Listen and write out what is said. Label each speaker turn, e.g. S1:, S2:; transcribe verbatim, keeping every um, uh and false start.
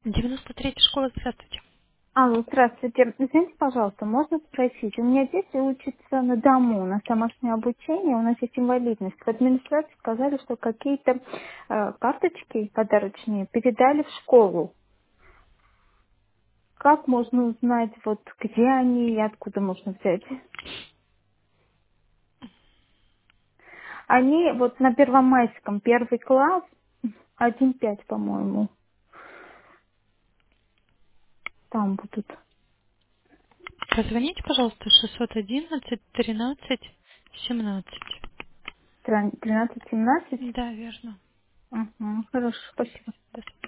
S1: девяносто третья школа, здравствуйте.
S2: Алло, здравствуйте. Извините, пожалуйста, можно спросить? У меня дети учатся на дому, на домашнее обучение, у нас есть инвалидность. В администрации сказали, что какие-то э, карточки подарочные передали в школу. Как можно узнать, вот где они и откуда можно взять? Они вот на Первомайском, первый класс, один пять, по-моему, там будут.
S1: Позвоните, пожалуйста, шестьсот одиннадцать тринадцать семнадцать.
S2: тринадцать семнадцать.
S1: Да, верно.
S2: Угу, хорошо, спасибо.
S1: До свидания.